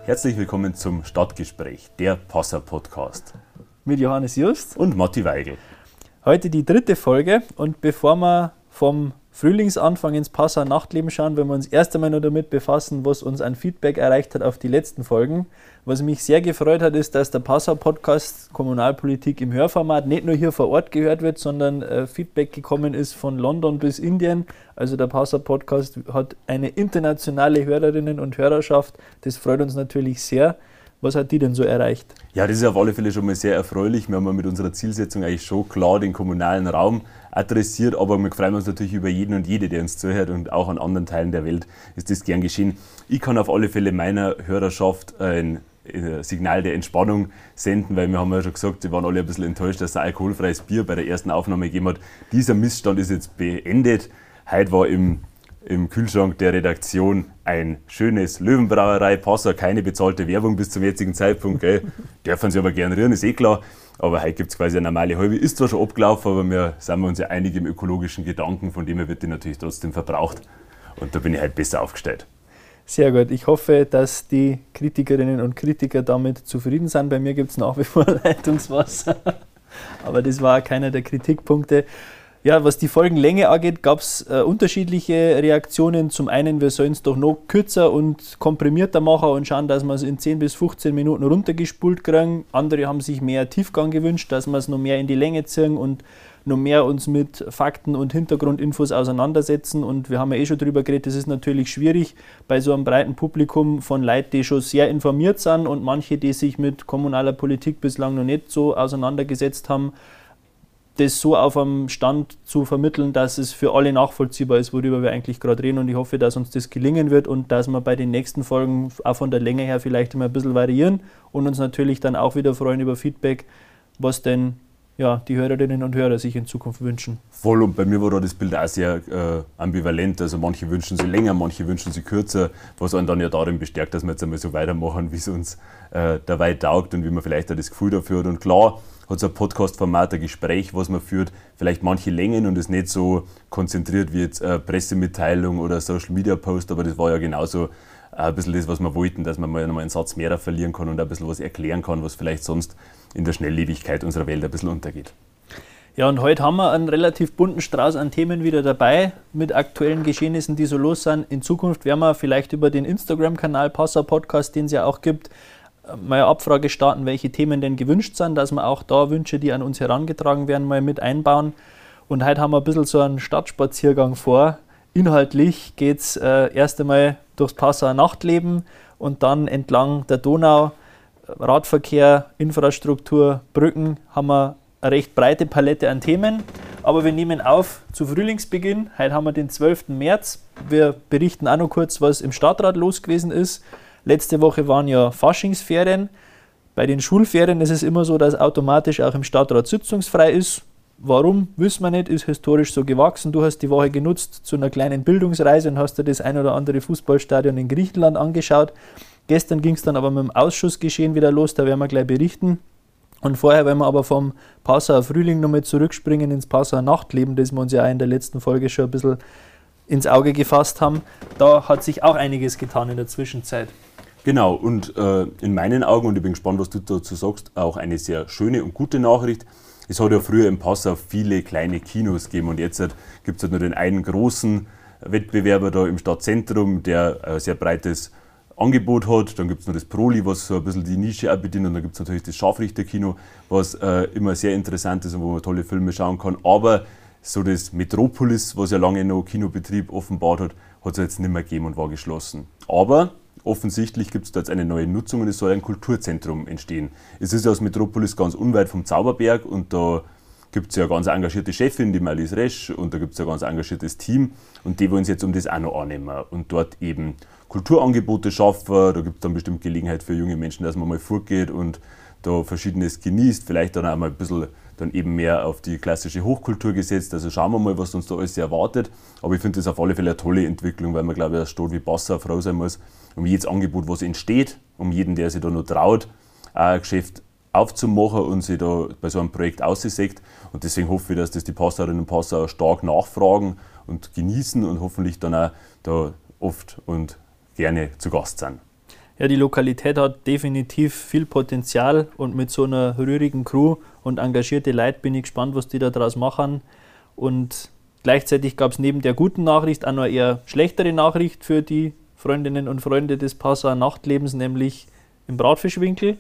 Herzlich willkommen zum Stadtgespräch, der Passau-Podcast. Mit Johannes Just und Matti Weigl. Heute die 3. Folge und bevor wir vom Frühlingsanfang ins Passau-Nachtleben schauen, wenn wir uns erst einmal noch damit befassen, was uns an Feedback erreicht hat auf die letzten Folgen. Was mich sehr gefreut hat, ist, dass der Passau-Podcast Kommunalpolitik im Hörformat nicht nur hier vor Ort gehört wird, sondern Feedback gekommen ist von London bis Indien. Also der Passau-Podcast hat eine internationale Hörerinnen- und Hörerschaft. Das freut uns natürlich sehr. Was hat die denn so erreicht? Ja, das ist auf alle Fälle schon mal sehr erfreulich. Wir haben mit unserer Zielsetzung eigentlich schon klar den kommunalen Raum adressiert, aber wir freuen uns natürlich über jeden und jede, der uns zuhört, und auch an anderen Teilen der Welt ist das gern geschehen. Ich kann auf alle Fälle meiner Hörerschaft ein Signal der Entspannung senden, weil wir haben ja schon gesagt, die waren alle ein bisschen enttäuscht, dass es ein alkoholfreies Bier bei der ersten Aufnahme gegeben hat. Dieser Missstand ist jetzt beendet. Heute war im Kühlschrank der Redaktion ein schönes Löwenbrauerei Passau, keine bezahlte Werbung bis zum jetzigen Zeitpunkt. Gell. Dürfen sie aber gerne rühren, ist eh klar. Aber heute gibt es quasi eine normale Halbe. Ist zwar schon abgelaufen, aber wir sind uns ja einig im ökologischen Gedanken, von dem her wird die natürlich trotzdem verbraucht. Und da bin ich halt besser aufgestellt. Sehr gut. Ich hoffe, dass die Kritikerinnen und Kritiker damit zufrieden sind. Bei mir gibt es nach wie vor Leitungswasser. Aber das war keiner der Kritikpunkte. Ja, was die Folgenlänge angeht, gab es unterschiedliche Reaktionen. Zum einen, wir sollen es doch noch kürzer und komprimierter machen und schauen, dass wir es in 10 bis 15 Minuten runtergespult kriegen. Andere haben sich mehr Tiefgang gewünscht, dass wir es noch mehr in die Länge ziehen und noch mehr uns mit Fakten und Hintergrundinfos auseinandersetzen. Und wir haben ja schon drüber geredet, das ist natürlich schwierig bei so einem breiten Publikum von Leuten, die schon sehr informiert sind und manche, die sich mit kommunaler Politik bislang noch nicht so auseinandergesetzt haben, das so auf einem Stand zu vermitteln, dass es für alle nachvollziehbar ist, worüber wir eigentlich gerade reden. Und ich hoffe, dass uns das gelingen wird und dass wir bei den nächsten Folgen auch von der Länge her vielleicht immer ein bisschen variieren und uns natürlich dann auch wieder freuen über Feedback, was denn die Hörerinnen und Hörer sich in Zukunft wünschen. Voll, und bei mir war da das Bild auch sehr ambivalent. Also manche wünschen sie länger, manche wünschen sie kürzer, was einen dann ja darin bestärkt, dass wir jetzt einmal so weitermachen, wie es uns dabei taugt und wie man vielleicht auch das Gefühl dafür hat. Und klar hat so ein Podcast-Format, ein Gespräch, was man führt, vielleicht manche Längen und ist nicht so konzentriert wie jetzt eine Pressemitteilung oder Social-Media-Post, aber das war ja genauso ein bisschen das, was wir wollten, dass man mal einen Satz mehr verlieren kann und ein bisschen was erklären kann, was vielleicht sonst in der Schnelllebigkeit unserer Welt ein bisschen untergeht. Ja, und heute haben wir einen relativ bunten Strauß an Themen wieder dabei, mit aktuellen Geschehnissen, die so los sind. In Zukunft werden wir vielleicht über den Instagram-Kanal Passau Podcast, den es ja auch gibt, mal eine Abfrage starten, welche Themen denn gewünscht sind, dass wir auch da Wünsche, die an uns herangetragen werden, mal mit einbauen. Und heute haben wir ein bisschen so einen Stadtspaziergang vor. Inhaltlich geht es erst einmal durchs Passauer Nachtleben und dann entlang der Donau, Radverkehr, Infrastruktur, Brücken, haben wir eine recht breite Palette an Themen. Aber wir nehmen auf zu Frühlingsbeginn. Heute haben wir den 12. März. Wir berichten auch noch kurz, was im Stadtrat los gewesen ist. Letzte Woche waren ja Faschingsferien. Bei den Schulferien ist es immer so, dass automatisch auch im Stadtrat sitzungsfrei ist. Warum, wissen wir nicht, ist historisch so gewachsen. Du hast die Woche genutzt zu einer kleinen Bildungsreise und hast dir das ein oder andere Fußballstadion in Griechenland angeschaut. Gestern ging es dann aber mit dem Ausschussgeschehen wieder los, da werden wir gleich berichten. Und vorher, wenn wir aber vom Passauer Frühling nochmal zurückspringen ins Passauer Nachtleben, das wir uns ja auch in der letzten Folge schon ein bisschen ins Auge gefasst haben, da hat sich auch einiges getan in der Zwischenzeit. Genau, und in meinen Augen, und ich bin gespannt, was du dazu sagst, auch eine sehr schöne und gute Nachricht. Es hat ja früher im Passau viele kleine Kinos gegeben und jetzt gibt es halt nur den einen großen Wettbewerber da im Stadtzentrum, der ein sehr breites Angebot hat. Dann gibt es noch das Proli, was so ein bisschen die Nische auch bedient, und dann gibt es natürlich das Scharfrichterkino, was immer sehr interessant ist und wo man tolle Filme schauen kann. Aber so das Metropolis, was ja lange noch Kinobetrieb offenbart hat, hat es jetzt nicht mehr gegeben und war geschlossen. Aber offensichtlich gibt es da jetzt eine neue Nutzung und es soll ein Kulturzentrum entstehen. Es ist ja das Metropolis ganz unweit vom Zauberberg und da gibt es ja eine ganz engagierte Chefin, die Marlies Resch, und da gibt es ein ganz engagiertes Team und die wollen sich jetzt um das auch noch annehmen und dort eben Kulturangebote schaffen. Da gibt es dann bestimmt Gelegenheit für junge Menschen, dass man mal vorgeht und da Verschiedenes genießt, vielleicht dann auch mal ein bisschen dann eben mehr auf die klassische Hochkultur gesetzt. Also schauen wir mal, was uns da alles erwartet. Aber ich finde das auf alle Fälle eine tolle Entwicklung, weil man, glaube ich, als Stadt wie Passau froh sein muss, um jedes Angebot, was entsteht, um jeden, der sich da noch traut, auch ein Geschäft aufzumachen und sich da bei so einem Projekt aussägt. Und deswegen hoffe ich, dass das die Passauerinnen und Passauer stark nachfragen und genießen und hoffentlich dann auch da oft und gerne zu Gast sind. Ja, die Lokalität hat definitiv viel Potenzial und mit so einer rührigen Crew und engagierte Leute bin ich gespannt, was die da draus machen. Und gleichzeitig gab es neben der guten Nachricht auch noch eine eher schlechtere Nachricht für die Freundinnen und Freunde des Passauer Nachtlebens, nämlich im Bratfischwinkel.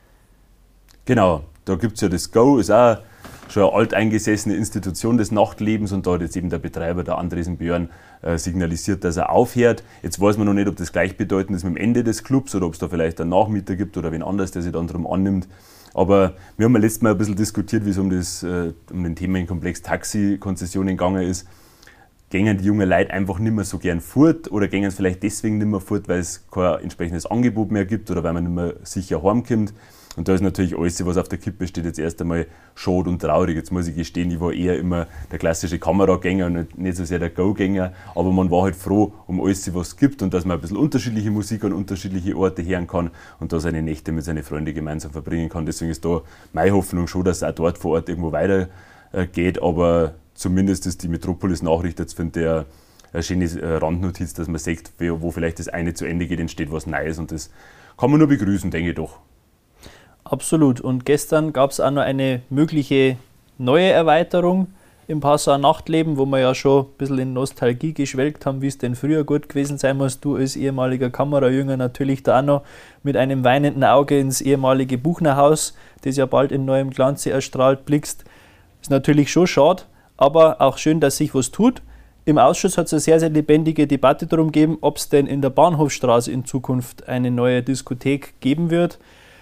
Genau, da gibt es ja das Go, ist auch schon eine alteingesessene Institution des Nachtlebens und da hat jetzt eben der Betreiber, der Andresen Björn, signalisiert, dass er aufhört. Jetzt weiß man noch nicht, ob das gleichbedeutend ist mit dem Ende des Clubs oder ob es da vielleicht einen Nachmieter gibt oder wen anders, der sich dann darum annimmt. Aber wir haben ja letztes Mal ein bisschen diskutiert, wie es um den Themenkomplex Taxikonzessionen gegangen ist. Gängen die jungen Leute einfach nicht mehr so gern fort oder gängen es vielleicht deswegen nicht mehr fort, weil es kein entsprechendes Angebot mehr gibt oder weil man nicht mehr sicher heimkommt. Und da ist natürlich alles, was auf der Kippe steht, jetzt erst einmal schade und traurig. Jetzt muss ich gestehen, ich war eher immer der klassische Kameragänger und nicht so sehr der Go-Gänger. Aber man war halt froh um alles, was es gibt und dass man ein bisschen unterschiedliche Musik an unterschiedliche Orte hören kann und da seine Nächte mit seinen Freunden gemeinsam verbringen kann. Deswegen ist da meine Hoffnung schon, dass es auch dort vor Ort irgendwo weitergeht. Aber zumindest ist die Metropolis-Nachricht jetzt, finde ich, eine schöne Randnotiz, dass man sieht, wo vielleicht das eine zu Ende geht, entsteht was Neues. Und das kann man nur begrüßen, denke ich doch. Absolut. Und gestern gab es auch noch eine mögliche neue Erweiterung im Passauer Nachtleben, wo wir ja schon ein bisschen in Nostalgie geschwelgt haben, wie es denn früher gut gewesen sein muss. Du als ehemaliger Kamerajünger natürlich da auch noch mit einem weinenden Auge ins ehemalige Buchnerhaus, das ja bald in neuem Glanze erstrahlt, blickst. Ist natürlich schon schade, aber auch schön, dass sich was tut. Im Ausschuss hat es eine sehr, sehr lebendige Debatte darum gegeben, ob es denn in der Bahnhofstraße in Zukunft eine neue Diskothek geben wird.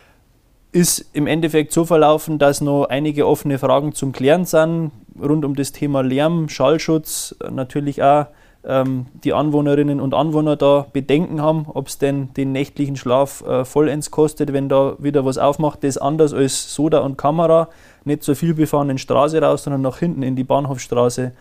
Ist im Endeffekt so verlaufen, dass noch einige offene Fragen zum Klären sind, rund um das Thema Lärm, Schallschutz, natürlich auch die Anwohnerinnen und Anwohner da Bedenken haben, ob es denn den nächtlichen Schlaf vollends kostet, wenn da wieder was aufmacht, das anders als Soda und Kamera, nicht zur viel befahrenen Straße raus, sondern nach hinten in die Bahnhofstraße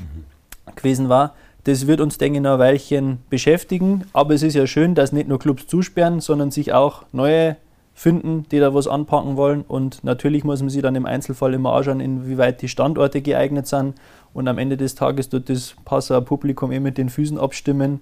gewesen war. Das wird uns, denke ich, noch ein Weilchen beschäftigen, aber es ist ja schön, dass nicht nur Clubs zusperren, sondern sich auch neue finden, die da was anpacken wollen und natürlich muss man sich dann im Einzelfall immer anschauen, inwieweit die Standorte geeignet sind und am Ende des Tages tut das Passauer Publikum mit den Füßen abstimmen.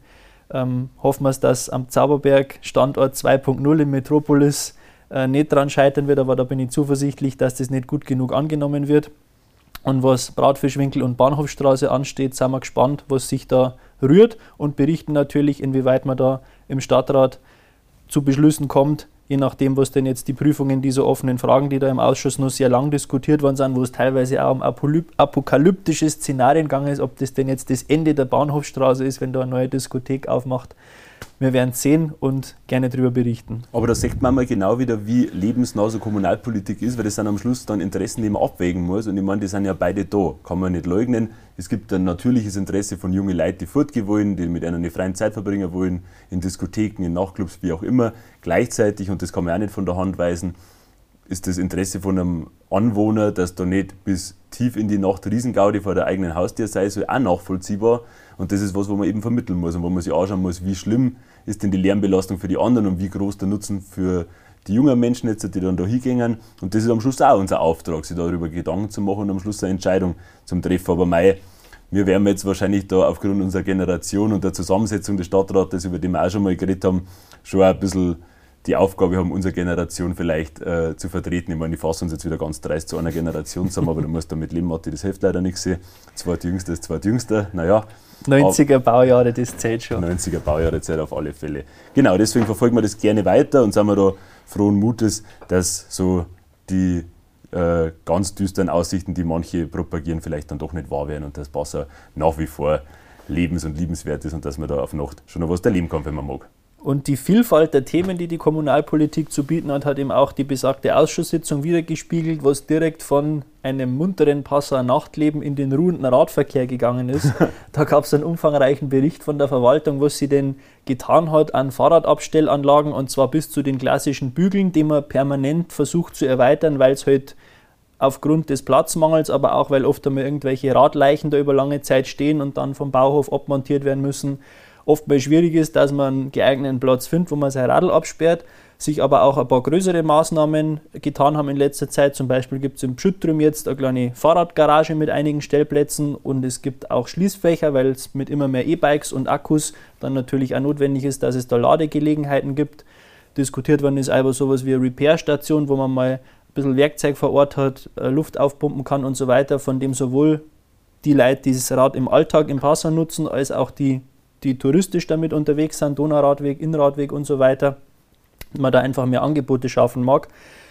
Hoffen wir, dass am Zauberberg Standort 2.0 in Metropolis nicht dran scheitern wird, aber da bin ich zuversichtlich, dass das nicht gut genug angenommen wird. Und was Bratfischwinkel und Bahnhofstraße ansteht, sind wir gespannt, was sich da rührt und berichten natürlich, inwieweit man da im Stadtrat zu Beschlüssen kommt, je nachdem, was denn jetzt die Prüfungen dieser offenen Fragen, die da im Ausschuss noch sehr lang diskutiert worden sind, wo es teilweise auch um apokalyptische Szenarien gegangen ist, ob das denn jetzt das Ende der Bahnhofstraße ist, wenn da eine neue Diskothek aufmacht. Wir werden es sehen und gerne darüber berichten. Aber da sieht man mal genau wieder, wie lebensnah so Kommunalpolitik ist, weil das sind am Schluss dann Interessen, die man abwägen muss. Und ich meine, die sind ja beide da, kann man nicht leugnen. Es gibt ein natürliches Interesse von jungen Leuten, die fortgehen wollen, die mit einer eine freie Zeit verbringen wollen, in Diskotheken, in Nachtclubs, wie auch immer. Gleichzeitig, und das kann man auch nicht von der Hand weisen, ist das Interesse von einem Anwohner, dass da nicht bis tief in die Nacht Riesengaudi vor der eigenen Haustür sei soll, auch nachvollziehbar. Und das ist was, wo man eben vermitteln muss und wo man sich anschauen muss, wie schlimm ist denn die Lärmbelastung für die anderen und wie groß der Nutzen für die jungen Menschen jetzt, die dann da hingehen. Und das ist am Schluss auch unser Auftrag, sich darüber Gedanken zu machen und am Schluss eine Entscheidung zum Treffen. Aber wir werden jetzt wahrscheinlich da aufgrund unserer Generation und der Zusammensetzung des Stadtrates, über die wir auch schon mal geredet haben, schon ein bisschen die Aufgabe haben, unsere Generation vielleicht zu vertreten. Ich meine, ich fasse uns jetzt wieder ganz dreist zu einer Generation zusammen, aber du musst damit leben, Matti, das hilft leider nichts. Zweitjüngster ist Zweitjüngster, naja. 90er Baujahre, das zählt schon. 90er Baujahre zählt auf alle Fälle. Genau, deswegen verfolgen wir das gerne weiter und sind wir da frohen Mutes, dass so die ganz düsteren Aussichten, die manche propagieren, vielleicht dann doch nicht wahr werden und dass Passau nach wie vor lebens- und liebenswert ist und dass man da auf Nacht schon noch was erleben kann, wenn man mag. Und die Vielfalt der Themen, die die Kommunalpolitik zu bieten hat, hat eben auch die besagte Ausschusssitzung wiedergespiegelt, was direkt von einem munteren Passauer Nachtleben in den ruhenden Radverkehr gegangen ist. Da gab es einen umfangreichen Bericht von der Verwaltung, was sie denn getan hat an Fahrradabstellanlagen und zwar bis zu den klassischen Bügeln, die man permanent versucht zu erweitern, weil es halt aufgrund des Platzmangels, aber auch weil oft einmal irgendwelche Radleichen da über lange Zeit stehen und dann vom Bauhof abmontiert werden müssen, oftmals schwierig ist, dass man einen geeigneten Platz findet, wo man sein Radl absperrt, sich aber auch ein paar größere Maßnahmen getan haben in letzter Zeit. Zum Beispiel gibt es im Schüttrum jetzt eine kleine Fahrradgarage mit einigen Stellplätzen und es gibt auch Schließfächer, weil es mit immer mehr E-Bikes und Akkus dann natürlich auch notwendig ist, dass es da Ladegelegenheiten gibt. diskutiert worden ist, aber sowas wie eine Repair-Station, wo man mal ein bisschen Werkzeug vor Ort hat, Luft aufpumpen kann und so weiter, von dem sowohl die Leute dieses Rad im Alltag im Passau nutzen, als auch die touristisch damit unterwegs sind, Donauradweg, Innradweg und so weiter, man da einfach mehr Angebote schaffen mag.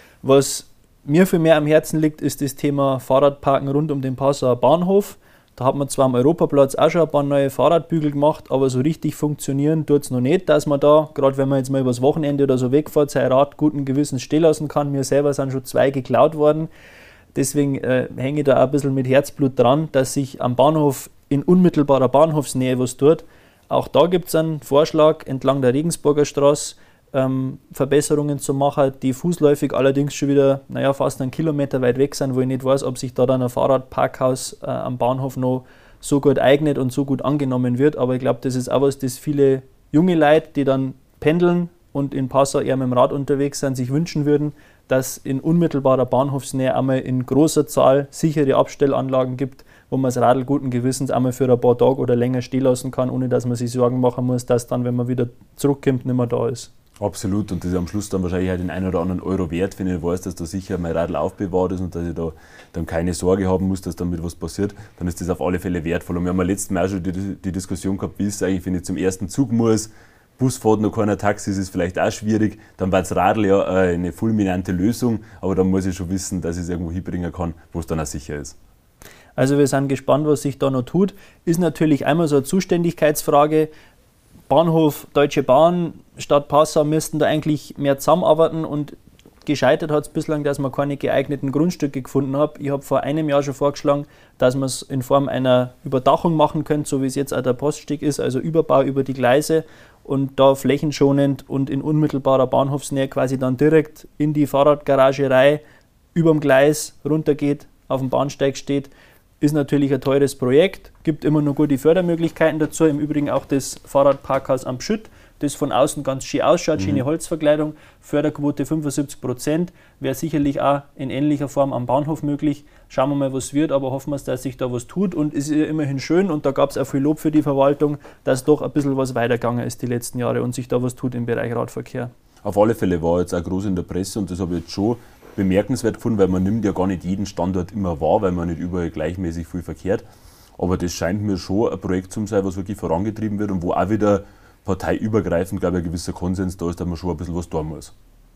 Was mir viel mehr am Herzen liegt, ist das Thema Fahrradparken rund um den Passauer Bahnhof. Da hat man zwar am Europaplatz auch schon ein paar neue Fahrradbügel gemacht, aber so richtig funktionieren tut es noch nicht, dass man da, gerade wenn man jetzt mal übers Wochenende oder so wegfährt, sein Rad guten Gewissens stehen lassen kann. Mir selber sind schon 2 geklaut worden. Deswegen hänge ich da auch ein bisschen mit Herzblut dran, dass sich am Bahnhof in unmittelbarer Bahnhofsnähe was tut. Auch da gibt es einen Vorschlag, entlang der Regensburger Straße Verbesserungen zu machen, die fußläufig allerdings schon wieder fast einen Kilometer weit weg sind, wo ich nicht weiß, ob sich da dann ein Fahrradparkhaus am Bahnhof noch so gut eignet und so gut angenommen wird. Aber ich glaube, das ist auch was, das viele junge Leute, die dann pendeln und in Passau eher mit dem Rad unterwegs sind, sich wünschen würden, dass in unmittelbarer Bahnhofsnähe einmal in großer Zahl sichere Abstellanlagen gibt, wo man das Radl guten Gewissens einmal für ein paar Tage oder länger stehen lassen kann, ohne dass man sich Sorgen machen muss, dass dann, wenn man wieder zurückkommt, nicht mehr da ist. Absolut, und das ist am Schluss dann wahrscheinlich auch den einen oder anderen Euro wert, wenn ich weiß, dass da sicher mein Radl aufbewahrt ist und dass ich da dann keine Sorge haben muss, dass damit was passiert, dann ist das auf alle Fälle wertvoll. Und wir haben ja letztes Mal auch schon die Diskussion gehabt, wie ist es eigentlich, wenn ich zum ersten Zug muss, Bus fährt noch keiner, Taxi ist vielleicht auch schwierig, dann war das Radl ja eine fulminante Lösung, aber dann muss ich schon wissen, dass ich es irgendwo hinbringen kann, wo es dann auch sicher ist. Also wir sind gespannt, was sich da noch tut. Ist natürlich einmal so eine Zuständigkeitsfrage. Bahnhof, Deutsche Bahn, Stadt Passau müssten da eigentlich mehr zusammenarbeiten und gescheitert hat es bislang, dass man keine geeigneten Grundstücke gefunden hat. Ich habe vor einem Jahr schon vorgeschlagen, dass man es in Form einer Überdachung machen könnte, so wie es jetzt auch der Poststeg ist, also Überbau über die Gleise und da flächenschonend und in unmittelbarer Bahnhofsnähe quasi dann direkt in die Fahrradgaragerei überm Gleis runtergeht, auf dem Bahnsteig steht. Ist natürlich ein teures Projekt, gibt immer noch gute Fördermöglichkeiten dazu. Im Übrigen auch das Fahrradparkhaus am Schütt, das von außen ganz schön ausschaut, schöne Holzverkleidung, Förderquote 75%, wäre sicherlich auch in ähnlicher Form am Bahnhof möglich. Schauen wir mal, was wird, aber hoffen wir, dass sich da was tut. Und es ist ja immerhin schön, und da gab es auch viel Lob für die Verwaltung, dass doch ein bisschen was weitergegangen ist die letzten Jahre und sich da was tut im Bereich Radverkehr. Auf alle Fälle war jetzt auch groß in der Presse, und das habe ich jetzt schon bemerkenswert gefunden, weil man nimmt ja gar nicht jeden Standort immer wahr, weil man nicht überall gleichmäßig viel verkehrt. Aber das scheint mir schon ein Projekt zu sein, was wirklich vorangetrieben wird und wo auch wieder parteiübergreifend, glaube ich, ein gewisser Konsens da ist, dass man schon ein bisschen was tun muss.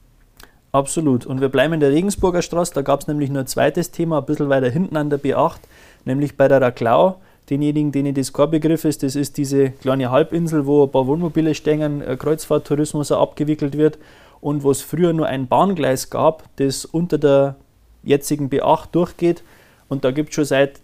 Absolut. Und wir bleiben in der Regensburger Straße. Da gab es nämlich noch ein zweites Thema, ein bisschen weiter hinten an der B8, nämlich bei der Raklau. Denjenigen, denen das kein Begriff ist, das ist diese kleine Halbinsel, wo ein paar Wohnmobile stehen, Kreuzfahrttourismus abgewickelt wird. Und wo es früher nur ein Bahngleis gab, das unter der jetzigen B8 durchgeht. Und da gibt es schon seit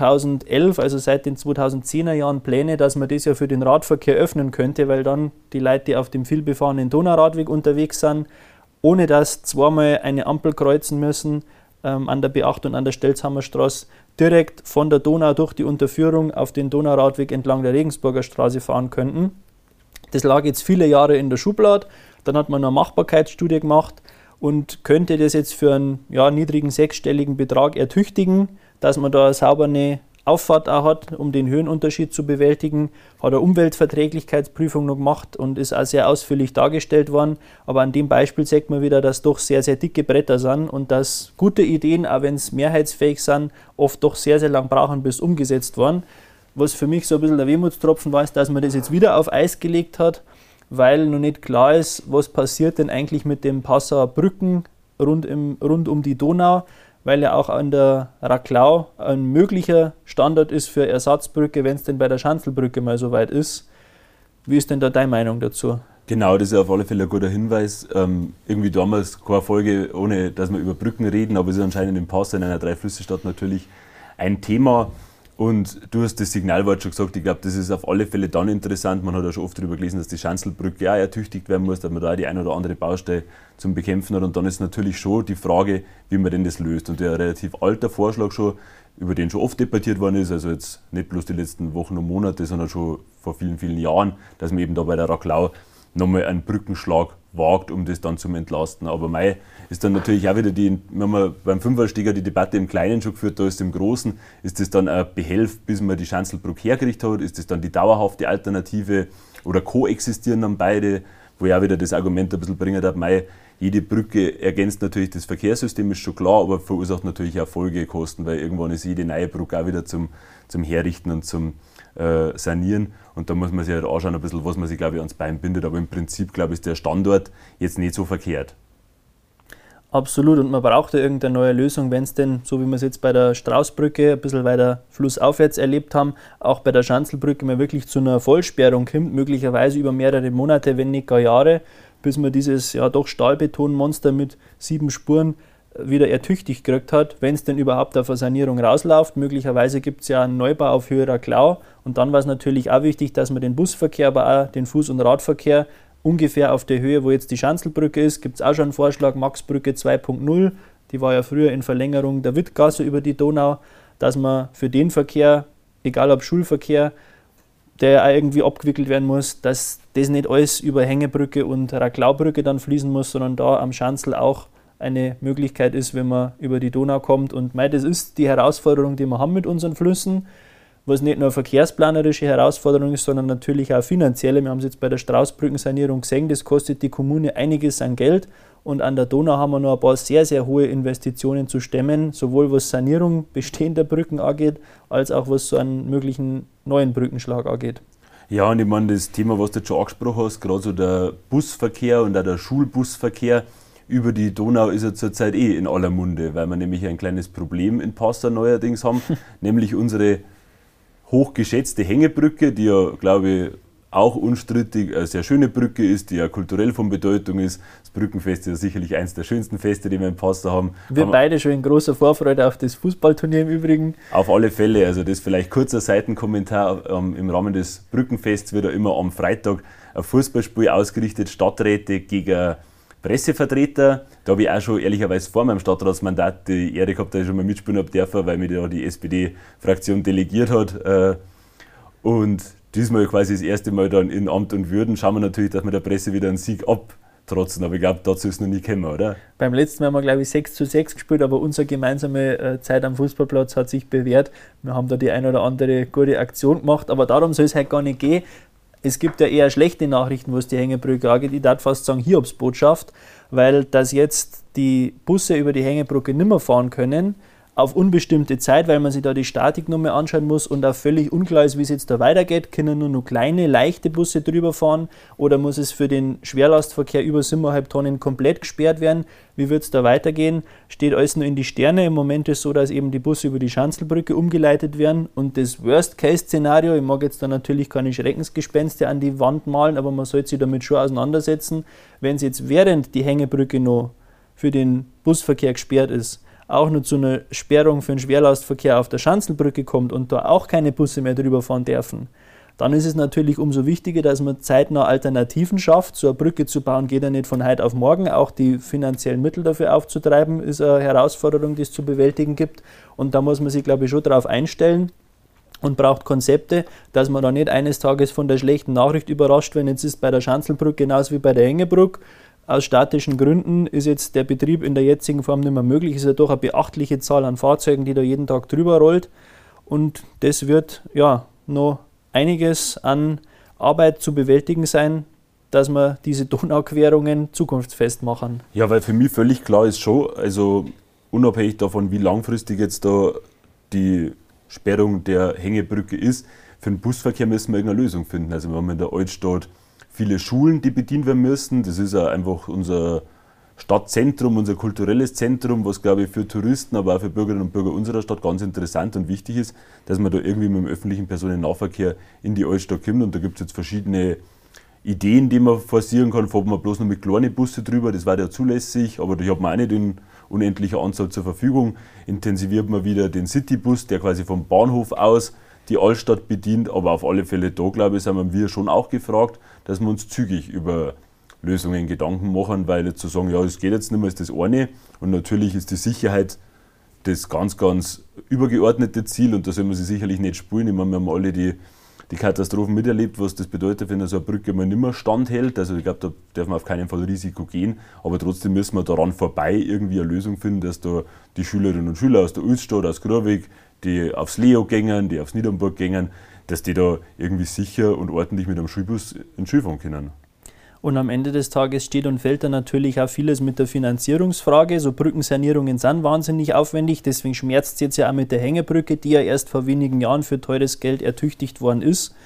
2011, also seit den 2010er Jahren, Pläne, dass man das ja für den Radverkehr öffnen könnte, weil dann die Leute, die auf dem vielbefahrenen Donauradweg unterwegs sind, ohne dass zweimal eine Ampel kreuzen müssen, an der B8 und an der Stelzhammer Straße, direkt von der Donau durch die Unterführung auf den Donauradweg entlang der Regensburger Straße fahren könnten. Das lag jetzt viele Jahre in der Schublade. Dann hat man eine Machbarkeitsstudie gemacht und könnte das jetzt für einen niedrigen sechsstelligen Betrag ertüchtigen, dass man da eine saubere Auffahrt auch hat, um den Höhenunterschied zu bewältigen. Hat eine Umweltverträglichkeitsprüfung noch gemacht und ist auch sehr ausführlich dargestellt worden. Aber an dem Beispiel sieht man wieder, dass doch sehr, sehr dicke Bretter sind und dass gute Ideen, auch wenn es mehrheitsfähig sind, oft doch sehr, sehr lang brauchen, bis umgesetzt werden. Was für mich so ein bisschen der Wehmutstropfen war, ist, dass man das jetzt wieder auf Eis gelegt hat, weil noch nicht klar ist, was passiert denn eigentlich mit den Passauer Brücken rund um die Donau, weil ja auch an der Raklau ein möglicher Standort ist für Ersatzbrücke, wenn es denn bei der Schanzelbrücke mal so weit ist. Wie ist denn da deine Meinung dazu? Genau, das ist auf alle Fälle ein guter Hinweis. Irgendwie damals keine Folge, ohne dass wir über Brücken reden, aber es ist anscheinend im Passau in einer Dreiflüsse-Stadt natürlich ein Thema. Und du hast das Signalwort schon gesagt, ich glaube, das ist auf alle Fälle dann interessant. Man hat ja schon oft darüber gelesen, dass die Schanzelbrücke auch ertüchtigt werden muss, dass man da die ein oder andere Baustelle zum Bekämpfen hat. Und dann ist natürlich schon die Frage, wie man denn das löst. Und der relativ alter Vorschlag schon, über den schon oft debattiert worden ist, also jetzt nicht bloß die letzten Wochen und Monate, sondern schon vor vielen, vielen Jahren, dass man eben da bei der Raklau nochmal einen Brückenschlag wagt, um das dann zu entlasten. Aber Mai ist dann natürlich auch wieder wenn man beim Fünfersteger die Debatte im Kleinen schon geführt, da ist im Großen, ist das dann ein Behelf, bis man die Schanzelbrücke hergerichtet hat, ist das dann die dauerhafte Alternative oder koexistieren dann beide wo ich auch wieder das Argument ein bisschen bringen darf, jede Brücke ergänzt natürlich das Verkehrssystem, ist schon klar, aber verursacht natürlich auch Folgekosten, weil irgendwann ist jede neue Brücke auch wieder zum Herrichten und zum Sanieren. Und da muss man sich halt anschauen, ein bisschen, was man sich, glaube ich, ans Bein bindet. Aber im Prinzip, glaube ich, ist der Standort jetzt nicht so verkehrt. Absolut, und man braucht ja irgendeine neue Lösung, wenn es denn, so wie wir es jetzt bei der Straußbrücke ein bisschen weiter flussaufwärts erlebt haben, auch bei der Schanzelbrücke mal wirklich zu einer Vollsperrung kommt, möglicherweise über mehrere Monate, wenn nicht gar Jahre, bis man dieses ja doch Stahlbetonmonster mit 7 Spuren wieder ertüchtigt gekriegt hat, wenn es denn überhaupt auf eine Sanierung rausläuft. Möglicherweise gibt es ja einen Neubau auf höherer Klau, und dann war es natürlich auch wichtig, dass man den Busverkehr, aber auch den Fuß- und Radverkehr ungefähr auf der Höhe, wo jetzt die Schanzelbrücke ist, gibt es auch schon einen Vorschlag, Maxbrücke 2.0, die war ja früher in Verlängerung der Wittgasse über die Donau, dass man für den Verkehr, egal ob Schulverkehr, der ja auch irgendwie abgewickelt werden muss, dass das nicht alles über Hängebrücke und Raklaubrücke dann fließen muss, sondern da am Schanzel auch eine Möglichkeit ist, wenn man über die Donau kommt. Und das ist die Herausforderung, die wir haben mit unseren Flüssen, was nicht nur eine verkehrsplanerische Herausforderung ist, sondern natürlich auch finanzielle. Wir haben es jetzt bei der Straußbrückensanierung gesehen, das kostet die Kommune einiges an Geld, und an der Donau haben wir noch ein paar sehr, sehr hohe Investitionen zu stemmen, sowohl was Sanierung bestehender Brücken angeht, als auch was so einen möglichen neuen Brückenschlag angeht. Ja, und ich meine, das Thema, was du jetzt schon angesprochen hast, gerade so der Busverkehr und auch der Schulbusverkehr über die Donau ist ja zurzeit in aller Munde, weil wir nämlich ein kleines Problem in Passau neuerdings haben, nämlich unsere hochgeschätzte Hängebrücke, die ja, glaube ich, auch unstrittig eine sehr schöne Brücke ist, die ja kulturell von Bedeutung ist. Das Brückenfest ist ja sicherlich eines der schönsten Feste, die wir in Passau haben. Wir beide schon in großer Vorfreude auf das Fußballturnier im Übrigen. Auf alle Fälle, also das vielleicht kurzer Seitenkommentar. Im Rahmen des Brückenfests wird ja immer am Freitag ein Fußballspiel ausgerichtet, Stadträte gegen Pressevertreter. Da habe ich auch schon ehrlicherweise vor meinem Stadtratsmandat die Ehre gehabt, dass ich schon mal mitspielen habe dürfen, weil mich da die SPD-Fraktion delegiert hat. Und diesmal quasi das erste Mal dann in Amt und Würden schauen wir natürlich, dass wir der Presse wieder einen Sieg abtrotzen. Aber ich glaube, dazu ist es noch nie gekommen, oder? Beim letzten Mal haben wir, glaube ich, 6:6 gespielt, aber unsere gemeinsame Zeit am Fußballplatz hat sich bewährt. Wir haben da die ein oder andere gute Aktion gemacht, aber darum soll es halt gar nicht gehen. Es gibt ja eher schlechte Nachrichten, was die Hängebrücke angeht. Ich darf fast sagen Hiobsbotschaft, weil dass jetzt die Busse über die Hängebrücke nicht mehr fahren können, auf unbestimmte Zeit, weil man sich da die Statik nochmal anschauen muss und auch völlig unklar ist, wie es jetzt da weitergeht. Können nur noch kleine, leichte Busse drüber fahren oder muss es für den Schwerlastverkehr über 7,5 Tonnen komplett gesperrt werden? Wie wird es da weitergehen? Steht alles nur in die Sterne. Im Moment ist es so, dass eben die Busse über die Schanzelbrücke umgeleitet werden, und das Worst-Case-Szenario, ich mag jetzt da natürlich keine Schreckensgespenste an die Wand malen, aber man sollte sich damit schon auseinandersetzen, wenn es jetzt während die Hängebrücke noch für den Busverkehr gesperrt ist, auch nur zu einer Sperrung für den Schwerlastverkehr auf der Schanzelbrücke kommt und da auch keine Busse mehr drüber fahren dürfen, dann ist es natürlich umso wichtiger, dass man zeitnah Alternativen schafft. So eine Brücke zu bauen geht ja nicht von heute auf morgen. Auch die finanziellen Mittel dafür aufzutreiben, ist eine Herausforderung, die es zu bewältigen gibt. Und da muss man sich, glaube ich, schon darauf einstellen und braucht Konzepte, dass man da nicht eines Tages von der schlechten Nachricht überrascht, wenn jetzt ist bei der Schanzelbrücke genauso wie bei der Hängebrücke. Aus statischen Gründen ist jetzt der Betrieb in der jetzigen Form nicht mehr möglich. Es ist ja doch eine beachtliche Zahl an Fahrzeugen, die da jeden Tag drüber rollt. Und das wird ja noch einiges an Arbeit zu bewältigen sein, dass wir diese Donauquerungen zukunftsfest machen. Ja, weil für mich völlig klar ist schon, also unabhängig davon, wie langfristig jetzt da die Sperrung der Hängebrücke ist, für den Busverkehr müssen wir irgendeine Lösung finden. Also wir haben in der Altstadt viele Schulen, die bedient werden müssen. Das ist ja einfach unser Stadtzentrum, unser kulturelles Zentrum, was, glaube ich, für Touristen, aber auch für Bürgerinnen und Bürger unserer Stadt ganz interessant und wichtig ist, dass man da irgendwie mit dem öffentlichen Personennahverkehr in die Altstadt kommt. Und da gibt es jetzt verschiedene Ideen, die man forcieren kann. Fährt man bloß noch mit kleinen Busse drüber, das war ja zulässig, aber da hat man auch nicht in unendlicher Anzahl zur Verfügung. Intensiviert man wieder den Citybus, der quasi vom Bahnhof aus die Altstadt bedient, aber auf alle Fälle da, glaube ich, sind wir schon auch gefragt, dass wir uns zügig über Lösungen Gedanken machen, weil jetzt zu sagen, ja, das geht jetzt nicht mehr, ist das eine. Und natürlich ist die Sicherheit das ganz, ganz übergeordnete Ziel, und da soll man sich sicherlich nicht spulen. Ich meine, wir haben alle die Katastrophen miterlebt, was das bedeutet, wenn so eine Brücke mal nicht mehr standhält. Also ich glaube, da darf man auf keinen Fall Risiko gehen, aber trotzdem müssen wir daran vorbei irgendwie eine Lösung finden, dass da die Schülerinnen und Schüler aus der Ulstadt, aus Gröwig, die aufs Leo gängen, die aufs Niedernburg gängen, dass die da irgendwie sicher und ordentlich mit einem Schulbus in die Schule fahren können. Und am Ende des Tages steht und fällt dann natürlich auch vieles mit der Finanzierungsfrage. So Brückensanierungen sind wahnsinnig aufwendig, deswegen schmerzt es jetzt ja auch mit der Hängebrücke, die ja erst vor wenigen Jahren für teures Geld ertüchtigt worden ist.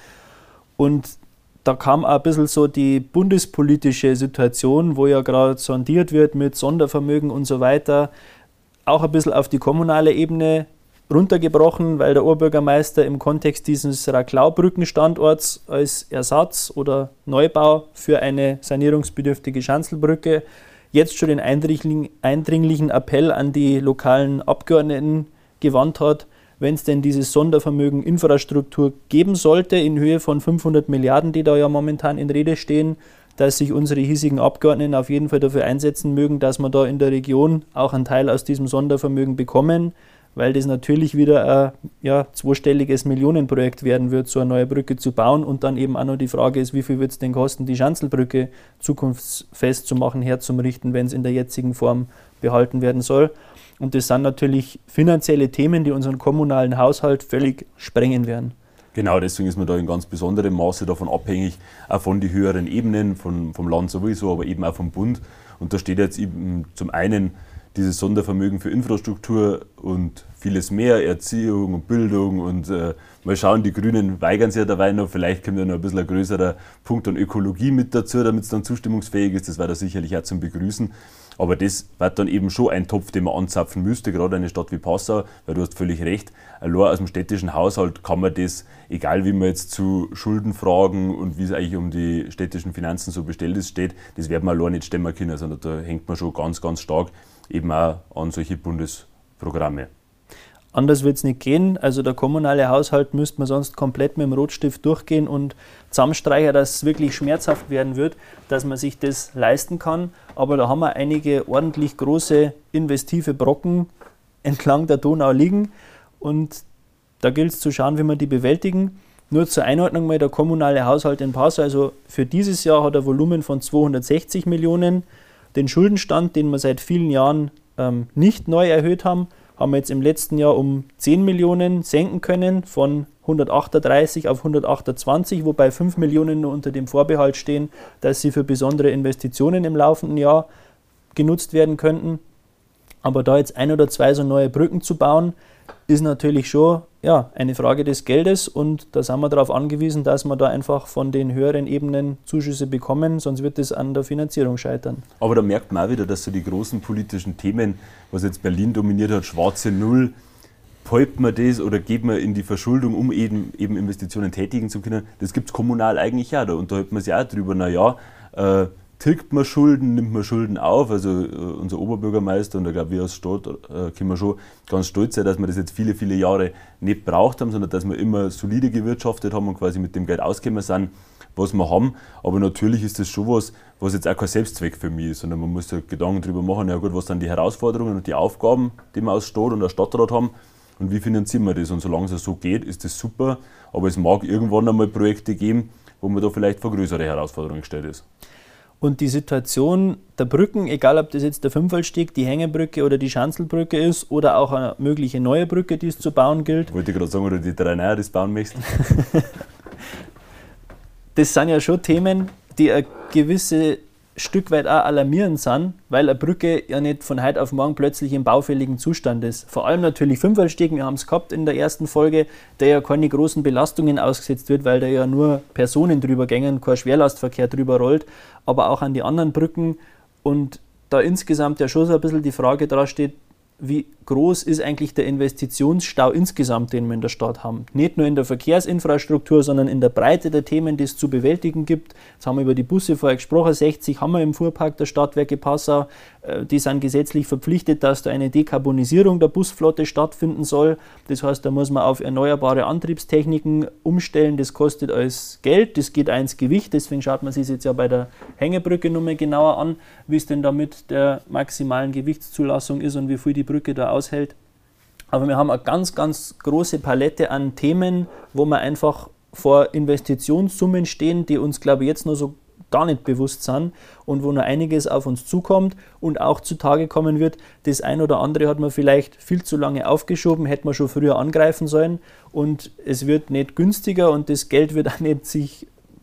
Und da kam auch ein bisschen so die bundespolitische Situation, wo ja gerade sondiert wird mit Sondervermögen und so weiter, auch ein bisschen auf die kommunale Ebene runtergebrochen, weil der Oberbürgermeister im Kontext dieses Raklau-Brückenstandorts als Ersatz oder Neubau für eine sanierungsbedürftige Schanzelbrücke jetzt schon den eindringlichen Appell an die lokalen Abgeordneten gewandt hat, wenn es denn dieses Sondervermögen Infrastruktur geben sollte in Höhe von 500 Milliarden, die da ja momentan in Rede stehen, dass sich unsere hiesigen Abgeordneten auf jeden Fall dafür einsetzen mögen, dass wir da in der Region auch einen Teil aus diesem Sondervermögen bekommen, weil das natürlich wieder ein zweistelliges Millionenprojekt werden wird, so eine neue Brücke zu bauen. Und dann eben auch noch die Frage ist, wie viel wird es denn kosten, die Schanzelbrücke zukunftsfest zu machen, herzurichten, wenn es in der jetzigen Form behalten werden soll. Und das sind natürlich finanzielle Themen, die unseren kommunalen Haushalt völlig sprengen werden. Genau, deswegen ist man da in ganz besonderem Maße davon abhängig, auch von den höheren Ebenen, vom Land sowieso, aber eben auch vom Bund. Und da steht jetzt eben zum einen dieses Sondervermögen für Infrastruktur und vieles mehr, Erziehung und Bildung und mal schauen, die Grünen weigern sich ja dabei noch, vielleicht kommt ja noch ein bisschen ein größerer Punkt an Ökologie mit dazu, damit es dann zustimmungsfähig ist, das wäre da sicherlich auch zum Begrüßen. Aber das wird dann eben schon ein Topf, den man anzapfen müsste, gerade eine Stadt wie Passau, weil du hast völlig recht, allein aus dem städtischen Haushalt kann man das, egal wie man jetzt zu Schuldenfragen und wie es eigentlich um die städtischen Finanzen so bestellt ist, steht, das wird man allein nicht stemmen können, sondern da hängt man schon ganz, ganz stark eben auch an solche Bundesprogramme. Anders wird es nicht gehen. Also der kommunale Haushalt müsste man sonst komplett mit dem Rotstift durchgehen und zusammenstreichen, dass es wirklich schmerzhaft werden wird, dass man sich das leisten kann. Aber da haben wir einige ordentlich große investive Brocken entlang der Donau liegen und da gilt es zu schauen, wie wir die bewältigen. Nur zur Einordnung mal, der kommunale Haushalt in Passau, also für dieses Jahr hat er Volumen von 260 Millionen. Den Schuldenstand, den wir seit vielen Jahren nicht neu erhöht haben wir jetzt im letzten Jahr um 10 Millionen senken können, von 138 auf 128, wobei 5 Millionen nur unter dem Vorbehalt stehen, dass sie für besondere Investitionen im laufenden Jahr genutzt werden könnten. Aber da jetzt 1 oder 2 so neue Brücken zu bauen, ist natürlich schon eine Frage des Geldes und da sind wir darauf angewiesen, dass wir da einfach von den höheren Ebenen Zuschüsse bekommen, sonst wird es an der Finanzierung scheitern. Aber da merkt man auch wieder, dass so die großen politischen Themen, was jetzt Berlin dominiert hat, schwarze Null, häupt man das oder geht man in die Verschuldung, um eben Investitionen tätigen zu können, das gibt es kommunal eigentlich auch. Da unterhält man sich auch drüber, tilgt man Schulden, nimmt man Schulden auf, also unser Oberbürgermeister und ich glaube wir als Stadt können wir schon ganz stolz sein, dass wir das jetzt viele, viele Jahre nicht braucht haben, sondern dass wir immer solide gewirtschaftet haben und quasi mit dem Geld ausgekommen sind, was wir haben. Aber natürlich ist das schon was jetzt auch kein Selbstzweck für mich ist, sondern man muss sich Gedanken darüber machen, ja gut, was sind die Herausforderungen und die Aufgaben, die wir als Stadt und als Stadtrat haben und wie finanzieren wir das. Und solange es so geht, ist das super, aber es mag irgendwann einmal Projekte geben, wo man da vielleicht vor größere Herausforderungen gestellt ist. Und die Situation der Brücken, egal ob das jetzt der Fünfwaldsteg, die Hängebrücke oder die Schanzelbrücke ist oder auch eine mögliche neue Brücke, die es zu bauen gilt. Wollte ich gerade sagen, oder die 3 neue, die es bauen möchten. Das sind ja schon Themen, die ein gewisses Stück weit auch alarmierend sind, weil eine Brücke ja nicht von heute auf morgen plötzlich im baufälligen Zustand ist. Vor allem natürlich Fünfwaldsteg, wir haben es gehabt in der ersten Folge, der ja keine großen Belastungen ausgesetzt wird, weil da ja nur Personen drüber gängen, kein Schwerlastverkehr drüber rollt, aber auch an die anderen Brücken und da insgesamt ja schon so ein bisschen die Frage dran steht, wie groß ist eigentlich der Investitionsstau insgesamt, den wir in der Stadt haben. Nicht nur in der Verkehrsinfrastruktur, sondern in der Breite der Themen, die es zu bewältigen gibt. Jetzt haben wir über die Busse vorher gesprochen, 60 haben wir im Fuhrpark der Stadtwerke Passau. Die sind gesetzlich verpflichtet, dass da eine Dekarbonisierung der Busflotte stattfinden soll. Das heißt, da muss man auf erneuerbare Antriebstechniken umstellen. Das kostet alles Geld, das geht ins Gewicht. Deswegen schaut man sich jetzt ja bei der Hängebrücke nochmal genauer an, wie es denn da mit der maximalen Gewichtszulassung ist und wie viel die Brücke da aushält. Aber wir haben eine ganz, ganz große Palette an Themen, wo wir einfach vor Investitionssummen stehen, die uns, glaube ich, jetzt noch so gar nicht bewusst sind und wo noch einiges auf uns zukommt und auch zutage kommen wird. Das ein oder andere hat man vielleicht viel zu lange aufgeschoben, hätte man schon früher angreifen sollen und es wird nicht günstiger und das Geld wird auch nicht sich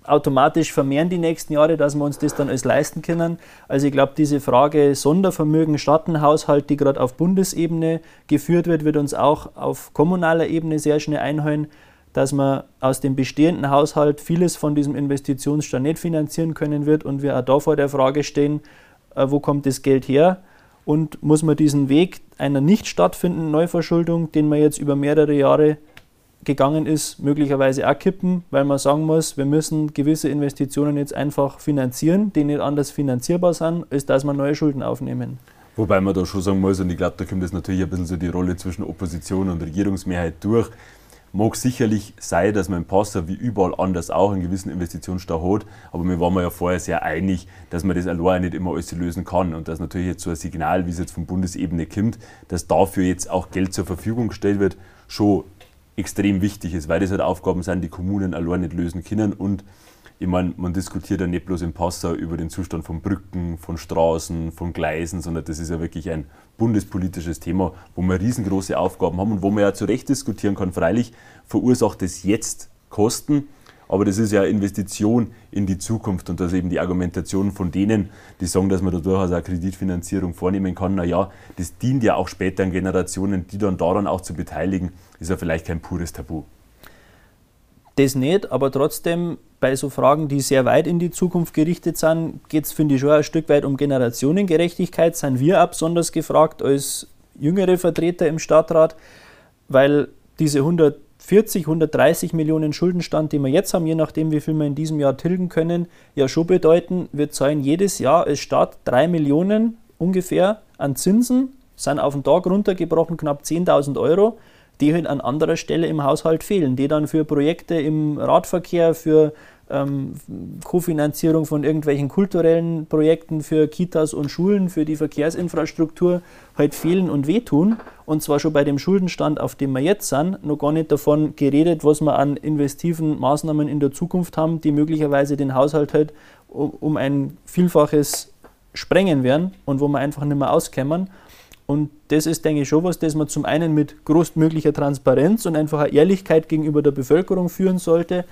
automatisch vermehren die nächsten Jahre, dass wir uns das dann alles leisten können. Also ich glaube, diese Frage Sondervermögen, Schattenhaushalt, die gerade auf Bundesebene geführt wird uns auch auf kommunaler Ebene sehr schnell einholen, dass man aus dem bestehenden Haushalt vieles von diesem Investitionsstand nicht finanzieren können wird und wir auch da vor der Frage stehen, wo kommt das Geld her und muss man diesen Weg einer nicht stattfindenden Neuverschuldung, den man jetzt über mehrere Jahre gegangen ist, möglicherweise auch kippen, weil man sagen muss, wir müssen gewisse Investitionen jetzt einfach finanzieren, die nicht anders finanzierbar sind, als dass wir neue Schulden aufnehmen. Wobei man da schon sagen muss, und ich glaube, da kommt jetzt natürlich ein bisschen so die Rolle zwischen Opposition und Regierungsmehrheit durch. Mag sicherlich sein, dass man in Passau wie überall anders auch einen gewissen Investitionsstau hat, aber wir waren ja vorher sehr einig, dass man das allein nicht immer alles lösen kann und dass natürlich jetzt so ein Signal, wie es jetzt von Bundesebene kommt, dass dafür jetzt auch Geld zur Verfügung gestellt wird, schon extrem wichtig ist, weil das halt Aufgaben sind, die Kommunen allein nicht lösen können. Und ich meine, man diskutiert ja nicht bloß in Passau über den Zustand von Brücken, von Straßen, von Gleisen, sondern das ist ja wirklich ein bundespolitisches Thema, wo wir riesengroße Aufgaben haben und wo man ja zu Recht diskutieren kann. Freilich verursacht das jetzt Kosten, aber das ist ja eine Investition in die Zukunft und das ist eben die Argumentation von denen, die sagen, dass man da durchaus auch Kreditfinanzierung vornehmen kann. Naja, das dient ja auch späteren Generationen, die dann daran auch zu beteiligen, ist ja vielleicht kein pures Tabu. Das nicht, aber trotzdem bei so Fragen, die sehr weit in die Zukunft gerichtet sind, geht es, finde ich, schon ein Stück weit um Generationengerechtigkeit. Sind wir auch besonders gefragt als jüngere Vertreter im Stadtrat, weil diese 140, 130 Millionen Schuldenstand, die wir jetzt haben, je nachdem wie viel wir in diesem Jahr tilgen können, ja schon bedeuten, wir zahlen jedes Jahr als Staat 3 Millionen ungefähr an Zinsen, sind auf den Tag runtergebrochen knapp 10.000 Euro, die halt an anderer Stelle im Haushalt fehlen, die dann für Projekte im Radverkehr, für Kofinanzierung von irgendwelchen kulturellen Projekten, für Kitas und Schulen, für die Verkehrsinfrastruktur halt fehlen und wehtun. Und zwar schon bei dem Schuldenstand, auf dem wir jetzt sind, noch gar nicht davon geredet, was wir an investiven Maßnahmen in der Zukunft haben, die möglicherweise den Haushalt halt um ein Vielfaches sprengen werden und wo wir einfach nicht mehr auskämmern. Und das ist, denke ich, schon was, das man zum einen mit größtmöglicher Transparenz und einfacher Ehrlichkeit gegenüber der Bevölkerung führen sollte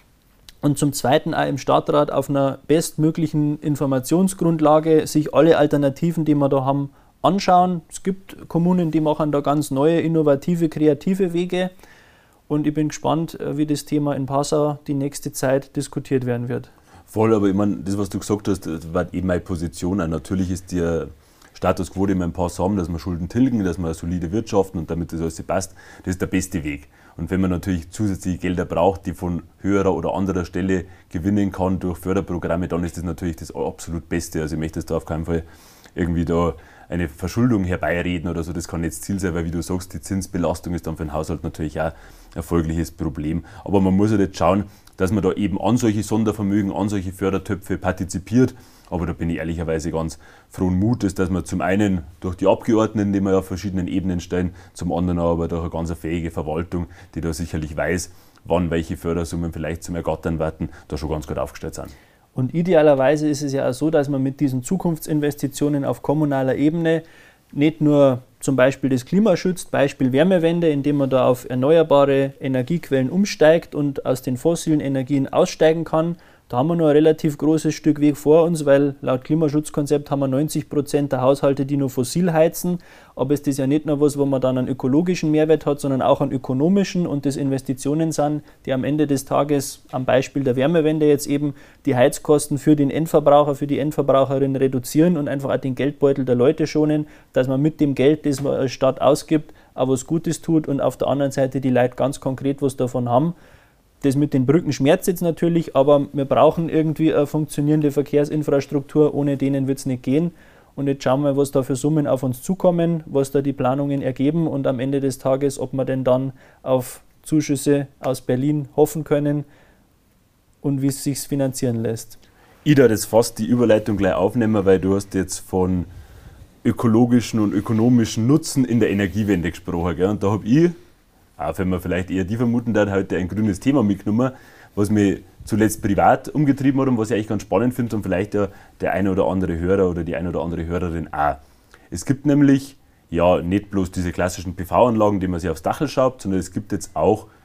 und zum zweiten auch im Stadtrat auf einer bestmöglichen Informationsgrundlage sich alle Alternativen, die wir da haben, anschauen. Es gibt Kommunen, die machen da ganz neue, innovative, kreative Wege und ich bin gespannt, wie das Thema in Passau die nächste Zeit diskutiert werden wird. Voll, aber ich meine, das, was du gesagt hast, das war eben meine Position. Natürlich ist der Status quo, den wir im Passau haben, dass wir Schulden tilgen, dass wir solide wirtschaften und damit das alles passt, das ist der beste Weg. Und wenn man natürlich zusätzliche Gelder braucht, die von höherer oder anderer Stelle gewinnen kann durch Förderprogramme, dann ist das natürlich das absolut Beste. Also ich möchte das da auf keinen Fall irgendwie da eine Verschuldung herbeireden oder so, das kann nicht das Ziel sein, weil wie du sagst, die Zinsbelastung ist dann für den Haushalt natürlich auch ein erfolgreiches Problem. Aber man muss halt jetzt schauen, dass man da eben an solche Sondervermögen, an solche Fördertöpfe partizipiert. Aber da bin ich ehrlicherweise ganz frohen Mutes, dass wir zum einen durch die Abgeordneten, die wir ja auf verschiedenen Ebenen stellen, zum anderen aber durch eine ganz fähige Verwaltung, die da sicherlich weiß, wann welche Fördersummen vielleicht zum Ergattern werden, da schon ganz gut aufgestellt sind. Und idealerweise ist es ja auch so, dass man mit diesen Zukunftsinvestitionen auf kommunaler Ebene nicht nur zum Beispiel das Klima schützt, Beispiel Wärmewende, indem man da auf erneuerbare Energiequellen umsteigt und aus den fossilen Energien aussteigen kann. Da haben wir noch ein relativ großes Stück Weg vor uns, weil laut Klimaschutzkonzept haben wir 90% der Haushalte, die nur fossil heizen. Aber ist das ja nicht nur was, wo man dann einen ökologischen Mehrwert hat, sondern auch einen ökonomischen und das Investitionen sind, die am Ende des Tages am Beispiel der Wärmewende jetzt eben die Heizkosten für den Endverbraucher, für die Endverbraucherin reduzieren und einfach auch den Geldbeutel der Leute schonen, dass man mit dem Geld, das man als Stadt ausgibt, auch was Gutes tut und auf der anderen Seite die Leute ganz konkret was davon haben. Das mit den Brücken schmerzt jetzt natürlich, aber wir brauchen irgendwie eine funktionierende Verkehrsinfrastruktur, ohne denen wird es nicht gehen. Und jetzt schauen wir, was da für Summen auf uns zukommen, was da die Planungen ergeben und am Ende des Tages, ob wir denn dann auf Zuschüsse aus Berlin hoffen können und wie es sich finanzieren lässt. Ich darf jetzt fast die Überleitung gleich aufnehmen, weil du hast jetzt von ökologischen und ökonomischen Nutzen in der Energiewende gesprochen. Gell? Und da habe ich, auch wenn man vielleicht eher die vermuten, da heute ein grünes Thema mitgenommen, was mich zuletzt privat umgetrieben hat und was ich eigentlich ganz spannend finde und vielleicht ja der eine oder andere Hörer oder die eine oder andere Hörerin auch. Es gibt nämlich ja nicht bloß diese klassischen PV-Anlagen, die man sich aufs Dach schraubt, sondern es gibt jetzt auch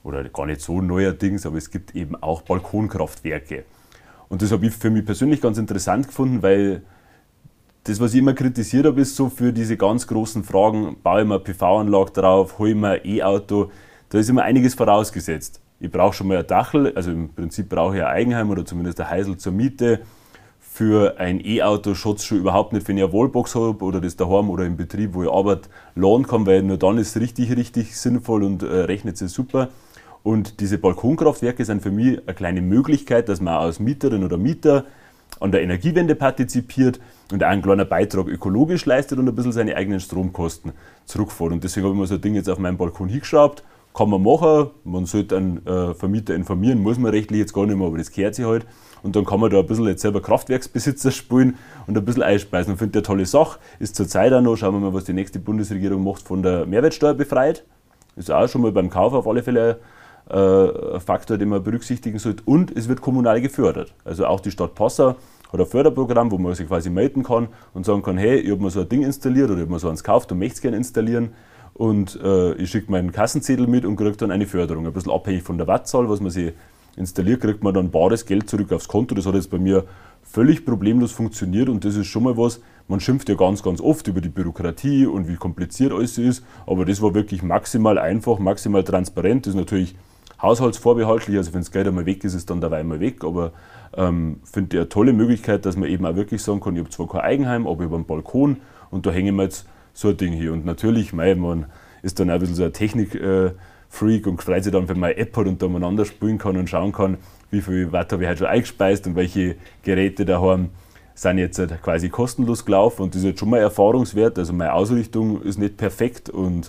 oder gar nicht so neuerdings, aber es gibt eben auch Balkonkraftwerke. Und das habe ich für mich persönlich ganz interessant gefunden, weil das, was ich immer kritisiert habe, ist so für diese ganz großen Fragen, baue ich mir eine PV-Anlage drauf, hole ich mir ein E-Auto, da ist immer einiges vorausgesetzt. Ich brauche schon mal ein Dachl, also im Prinzip brauche ich ein Eigenheim oder zumindest ein Heisel zur Miete. Für ein E-Auto schaut es schon überhaupt nicht, wenn ich eine Wallbox habe oder das daheim oder im Betrieb, wo ich arbeite, laden kann, weil nur dann ist es richtig sinnvoll und rechnet sich super. Und diese Balkonkraftwerke sind für mich eine kleine Möglichkeit, dass man als Mieterin oder Mieter an der Energiewende partizipiert und auch einen kleinen Beitrag ökologisch leistet und ein bisschen seine eigenen Stromkosten zurückfährt. Und deswegen habe ich mir so ein Ding jetzt auf meinen Balkon hingeschraubt. Kann man machen, man sollte einen Vermieter informieren, muss man rechtlich jetzt gar nicht mehr, aber das gehört sich halt. Und dann kann man da ein bisschen jetzt selber Kraftwerksbesitzer spielen und ein bisschen einspeisen. Und finde ich eine tolle Sache. Ist zurzeit auch noch, schauen wir mal, was die nächste Bundesregierung macht, von der Mehrwertsteuer befreit. Ist auch schon mal beim Kauf auf alle Fälle ein Faktor, den man berücksichtigen sollte. Und es wird kommunal gefördert. Also auch die Stadt Passau hat ein Förderprogramm, wo man sich quasi melden kann und sagen kann, hey, ich habe mir so ein Ding installiert oder ich habe mir so eins gekauft und möchte es gerne installieren. Und ich schicke meinen Kassenzettel mit und kriege dann eine Förderung. Ein bisschen abhängig von der Wattzahl, was man sich installiert, kriegt man dann bares Geld zurück aufs Konto. Das hat jetzt bei mir völlig problemlos funktioniert und das ist schon mal was, man schimpft ja ganz oft über die Bürokratie und wie kompliziert alles ist, aber das war wirklich maximal einfach, maximal transparent. Das ist natürlich haushaltsvorbehaltlich, also wenn das Geld einmal weg ist, ist dann dabei einmal weg, aber finde ich eine tolle Möglichkeit, dass man eben auch wirklich sagen kann, ich habe zwar kein Eigenheim, aber ich habe einen Balkon und da hängen wir jetzt so ein Ding hier. Und natürlich, man ist dann auch ein bisschen so ein Technik-Freak und freut sich dann, wenn man eine App hat und da miteinander spielen kann und schauen kann, wie viel Watt habe ich heute schon eingespeist und welche Geräte daheim sind jetzt quasi kostenlos gelaufen. Und das ist jetzt schon mal erfahrungswert. Also meine Ausrichtung ist nicht perfekt und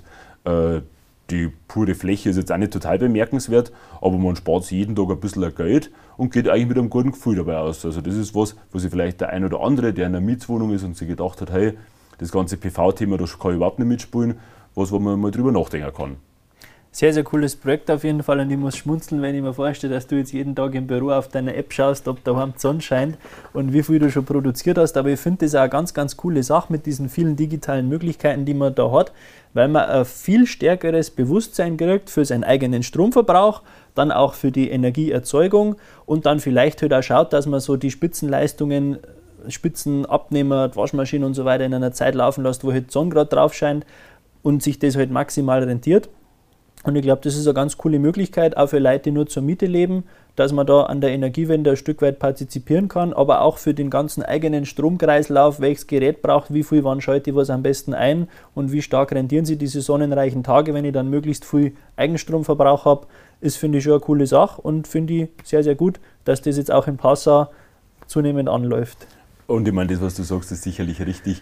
die pure Fläche ist jetzt auch nicht total bemerkenswert, aber man spart sich jeden Tag ein bisschen Geld und geht eigentlich mit einem guten Gefühl dabei aus. Also das ist was, wo sich vielleicht der ein oder andere, der in einer Mietswohnung ist und sich gedacht hat, hey, das ganze PV-Thema, da kann ich überhaupt nicht mitspielen, wo man mal drüber nachdenken kann. Sehr, sehr cooles Projekt auf jeden Fall und ich muss schmunzeln, wenn ich mir vorstelle, dass du jetzt jeden Tag im Büro auf deiner App schaust, ob daheim die Sonne scheint und wie viel du schon produziert hast. Aber ich finde das auch eine ganz coole Sache mit diesen vielen digitalen Möglichkeiten, die man da hat, weil man ein viel stärkeres Bewusstsein kriegt für seinen eigenen Stromverbrauch, dann auch für die Energieerzeugung und dann vielleicht halt auch schaut, dass man so die Spitzenleistungen, Spitzenabnehmer, Waschmaschinen und so weiter in einer Zeit laufen lässt, wo halt die Sonne gerade drauf scheint und sich das halt maximal rentiert. Und ich glaube, das ist eine ganz coole Möglichkeit, auch für Leute, die nur zur Miete leben, dass man da an der Energiewende ein Stück weit partizipieren kann, aber auch für den ganzen eigenen Stromkreislauf, welches Gerät braucht, wie viel, wann schalte ich was am besten ein und wie stark rentieren sie diese sonnenreichen Tage, wenn ich dann möglichst viel Eigenstromverbrauch habe, ist, finde ich, schon eine coole Sache und finde ich sehr, sehr gut, dass das jetzt auch in Passau zunehmend anläuft. Und ich meine, das, was du sagst, ist sicherlich richtig.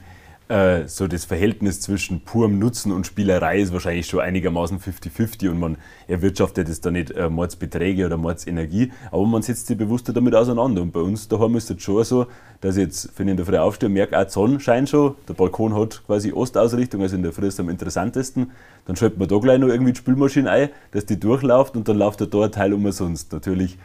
So das Verhältnis zwischen purem Nutzen und Spielerei ist wahrscheinlich schon einigermaßen 50-50 und man erwirtschaftet jetzt da nicht Mordsbeträge oder Mordsenergie, aber man setzt sich bewusster damit auseinander. Und bei uns daheim ist es schon so, dass ich jetzt, wenn ich in der Früh aufstehe, merke, auch die Sonne scheint schon, der Balkon hat quasi Ostausrichtung, also in der Früh ist es am interessantesten. Dann schaltet man da gleich noch irgendwie die Spülmaschine ein, dass die durchläuft und dann läuft da ein Teil umsonst. Natürlich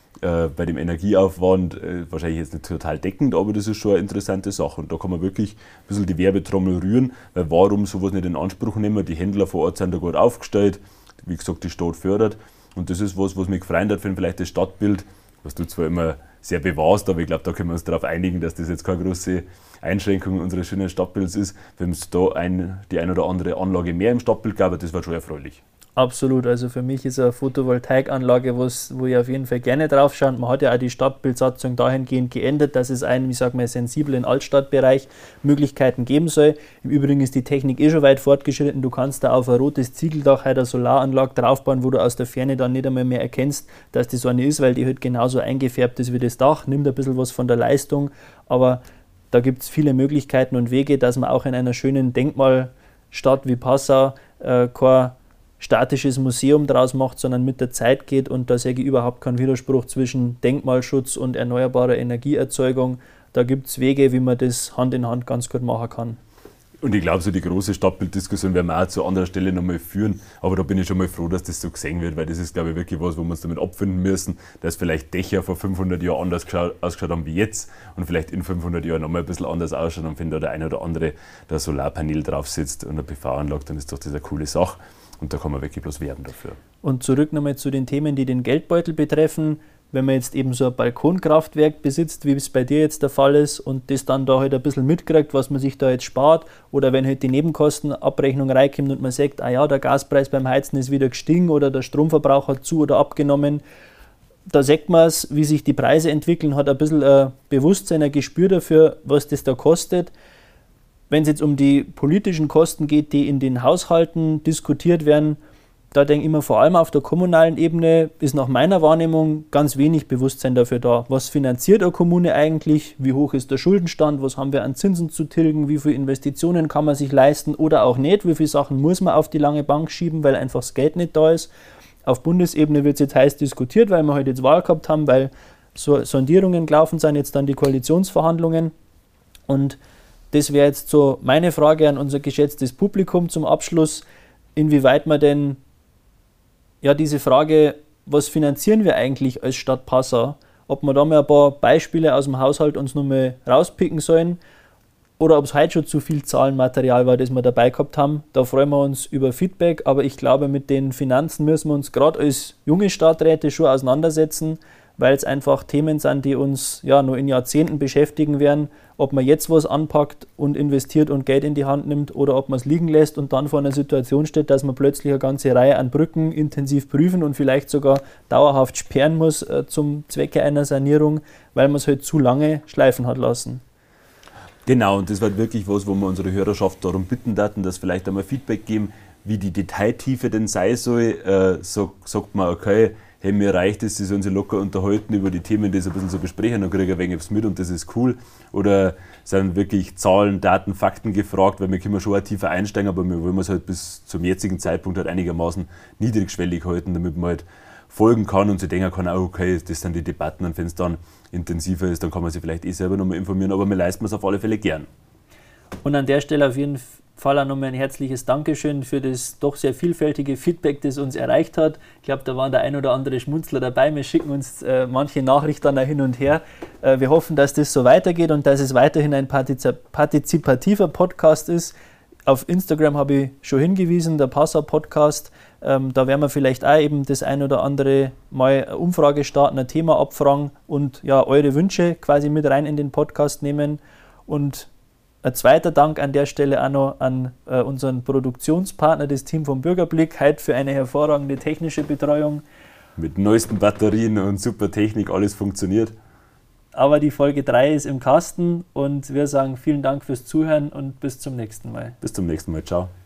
bei dem Energieaufwand wahrscheinlich jetzt nicht total deckend, aber das ist schon eine interessante Sache. Und da kann man wirklich ein bisschen die Werbetrommel rühren, weil warum sowas nicht in Anspruch nehmen? Die Händler vor Ort sind da gut aufgestellt, wie gesagt, die Stadt fördert. Und das ist was mich gefreut hat, für vielleicht das Stadtbild, was du zwar immer sehr bewahrst, aber ich glaube, da können wir uns darauf einigen, dass das jetzt keine große Einschränkung unseres schönen Stadtbilds ist. Wenn es da die ein oder andere Anlage mehr im Stadtbild gab, das war schon erfreulich. Absolut, also für mich ist eine Photovoltaikanlage, wo ich auf jeden Fall gerne drauf schaue. Man hat ja auch die Stadtbildsatzung dahingehend geändert, dass es einen, ich sag mal, sensiblen Altstadtbereich Möglichkeiten geben soll. Im Übrigen ist die Technik schon weit fortgeschritten. Du kannst da auf ein rotes Ziegeldach eine Solaranlage draufbauen, wo du aus der Ferne dann nicht einmal mehr erkennst, dass das so eine ist, weil die halt genauso eingefärbt ist wie das Dach, nimmt ein bisschen was von der Leistung, aber da gibt es viele Möglichkeiten und Wege, dass man auch in einer schönen Denkmalstadt wie Passau kein statisches Museum draus macht, sondern mit der Zeit geht und da sehe ich überhaupt keinen Widerspruch zwischen Denkmalschutz und erneuerbarer Energieerzeugung. Da gibt es Wege, wie man das Hand in Hand ganz gut machen kann. Und ich glaube, so die große Stadtbilddiskussion werden wir auch zu anderer Stelle nochmal führen, aber da bin ich schon mal froh, dass das so gesehen wird, weil das ist, glaube ich, wirklich was, wo wir uns damit abfinden müssen, dass vielleicht Dächer vor 500 Jahren anders ausgeschaut haben wie jetzt und vielleicht in 500 Jahren nochmal ein bisschen anders ausschauen und wenn da der eine oder andere da Solarpanel drauf sitzt und eine PV-Anlage, dann ist doch das eine coole Sache. Und da kann man wirklich bloß werben dafür. Und zurück nochmal zu den Themen, die den Geldbeutel betreffen. Wenn man jetzt eben so ein Balkonkraftwerk besitzt, wie es bei dir jetzt der Fall ist, und das dann da halt ein bisschen mitkriegt, was man sich da jetzt spart, oder wenn halt die Nebenkostenabrechnung reinkommt und man sagt, ah ja, der Gaspreis beim Heizen ist wieder gestiegen oder der Stromverbrauch hat zu oder abgenommen, da sieht man es, wie sich die Preise entwickeln, hat ein bisschen ein Bewusstsein, ein Gespür dafür, was das da kostet. Wenn es jetzt um die politischen Kosten geht, die in den Haushalten diskutiert werden, da denke ich immer, vor allem auf der kommunalen Ebene ist nach meiner Wahrnehmung ganz wenig Bewusstsein dafür da. Was finanziert eine Kommune eigentlich? Wie hoch ist der Schuldenstand? Was haben wir an Zinsen zu tilgen? Wie viele Investitionen kann man sich leisten oder auch nicht? Wie viele Sachen muss man auf die lange Bank schieben, weil einfach das Geld nicht da ist? Auf Bundesebene wird es jetzt heiß diskutiert, weil wir heute jetzt Wahl gehabt haben, weil so Sondierungen gelaufen sind, jetzt dann die Koalitionsverhandlungen. Und das wäre jetzt so meine Frage an unser geschätztes Publikum zum Abschluss, inwieweit man denn diese Frage, was finanzieren wir eigentlich als Stadt Passau, ob wir da mal ein paar Beispiele aus dem Haushalt uns noch mal rauspicken sollen oder ob es heute schon zu viel Zahlenmaterial war, das wir dabei gehabt haben. Da freuen wir uns über Feedback, aber ich glaube, mit den Finanzen müssen wir uns gerade als junge Stadträte schon auseinandersetzen, weil es einfach Themen sind, die uns noch in Jahrzehnten beschäftigen werden, ob man jetzt was anpackt und investiert und Geld in die Hand nimmt oder ob man es liegen lässt und dann vor einer Situation steht, dass man plötzlich eine ganze Reihe an Brücken intensiv prüfen und vielleicht sogar dauerhaft sperren muss zum Zwecke einer Sanierung, weil man es halt zu lange schleifen hat lassen. Genau, und das war wirklich was, wo wir unsere Hörerschaft darum bitten daten, dass vielleicht einmal Feedback geben, wie die Detailtiefe denn sein soll. Sagt man, okay, hey, mir reicht es, sie sollen sich locker unterhalten über die Themen, die sie ein bisschen so besprechen, dann kriege ich ein wenig was mit und das ist cool. Oder sind wirklich Zahlen, Daten, Fakten gefragt, weil wir können schon auch tiefer einsteigen, aber wir wollen es halt bis zum jetzigen Zeitpunkt halt einigermaßen niedrigschwellig halten, damit man halt folgen kann und sich denken kann, okay, das sind die Debatten, und wenn es dann intensiver ist, dann kann man sich vielleicht selber nochmal informieren, aber wir leisten es auf alle Fälle gern. Und an der Stelle auf jeden Fall auch nochmal ein herzliches Dankeschön für das doch sehr vielfältige Feedback, das uns erreicht hat. Ich glaube, da waren der ein oder andere Schmunzler dabei. Wir schicken uns manche Nachrichten dann hin und her. Wir hoffen, dass das so weitergeht und dass es weiterhin ein partizipativer Podcast ist. Auf Instagram habe ich schon hingewiesen, der Passau-Podcast. Da werden wir vielleicht auch eben das ein oder andere mal eine Umfrage starten, ein Thema abfragen und eure Wünsche quasi mit rein in den Podcast nehmen. Und ein zweiter Dank an der Stelle auch noch an unseren Produktionspartner, das Team vom Bürgerblick, heute für eine hervorragende technische Betreuung. Mit neuesten Batterien und super Technik, alles funktioniert. Aber die Folge 3 ist im Kasten und wir sagen vielen Dank fürs Zuhören und bis zum nächsten Mal. Bis zum nächsten Mal, ciao.